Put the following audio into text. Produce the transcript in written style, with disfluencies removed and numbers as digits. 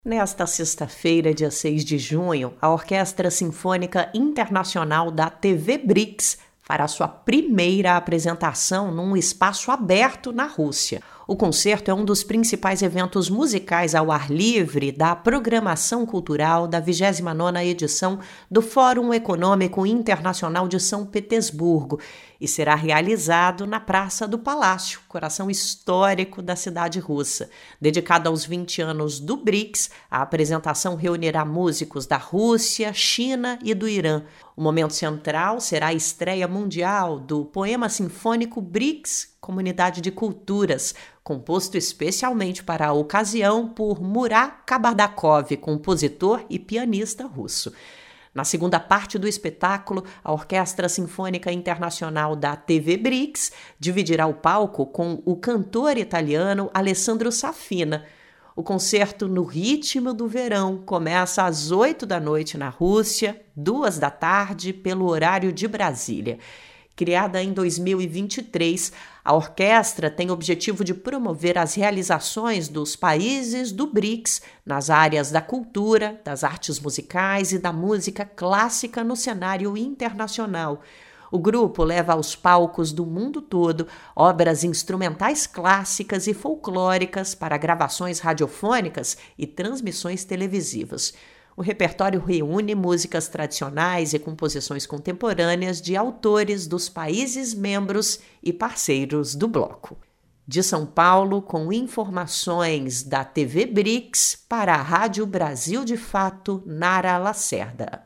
Nesta sexta-feira, dia 6 de junho, a Orquestra Sinfônica Internacional da TV BRICS fará sua primeira apresentação num espaço aberto na Rússia. O concerto é um dos principais eventos musicais ao ar livre da programação cultural da 29ª edição do Fórum Econômico Internacional de São Petersburgo e será realizado na Praça do Palácio, coração histórico da cidade russa. Dedicada aos 20 anos do BRICS, a apresentação reunirá músicos da Rússia, China e do Irã. O momento central será a estreia mundial do poema sinfônico BRICS, Comunidade de Culturas, composto especialmente para a ocasião por Murat Kabardakov, compositor e pianista russo. Na segunda parte do espetáculo, a Orquestra Sinfônica Internacional da TV BRICS dividirá o palco com o cantor italiano Alessandro Safina. O concerto No Ritmo do Verão começa às 8 da noite na Rússia, 2 da tarde pelo horário de Brasília. Criada em 2023, a orquestra tem o objetivo de promover as realizações dos países do BRICS nas áreas da cultura, das artes musicais e da música clássica no cenário internacional. O grupo leva aos palcos do mundo todo obras instrumentais clássicas e folclóricas para gravações radiofônicas e transmissões televisivas. O repertório reúne músicas tradicionais e composições contemporâneas de autores dos países membros e parceiros do bloco. De São Paulo, com informações da TV BRICS para a Rádio Brasil de Fato, Nara Lacerda.